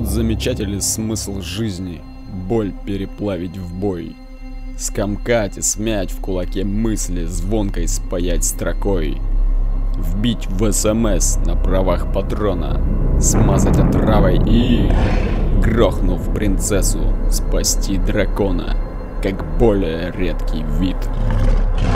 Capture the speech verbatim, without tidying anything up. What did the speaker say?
Вот замечательный смысл жизни. Боль переплавить в бой. Скомкать и смять в кулаке мысли, звонкой спаять строкой. Вбить в СМС на правах патрона, смазать отравой и, грохнув принцессу, спасти дракона, как более редкий вид.